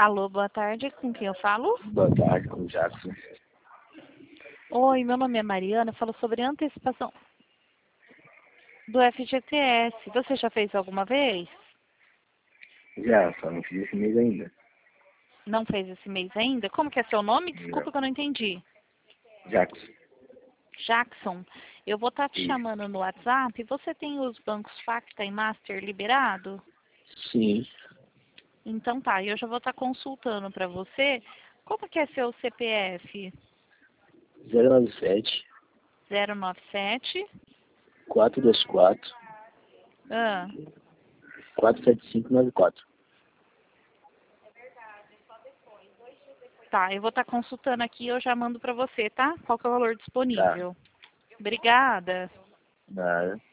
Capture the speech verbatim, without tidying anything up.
Alô, boa tarde. Com quem eu falo? Boa tarde, com o Jackson. Oi, meu nome é Mariana. Eu falo sobre antecipação do F G T S. Você já fez alguma vez? Já, só não fiz esse mês ainda. Não fez esse mês ainda? Como que é seu nome? Não. Desculpa que eu não entendi. Jackson. Jackson, eu vou estar te Isso. chamando no WhatsApp. Você tem os bancos Facta e Master liberado? Sim. Então tá, eu já vou estar consultando para você. Como que é seu C P F? zero nove sete, zero nove sete quatro dois quatro, ah, quatro sete cinco nove quatro. Tá, eu vou estar consultando aqui e eu já mando para você, tá? Qual que é o valor Tá. disponível. Obrigada. Nada.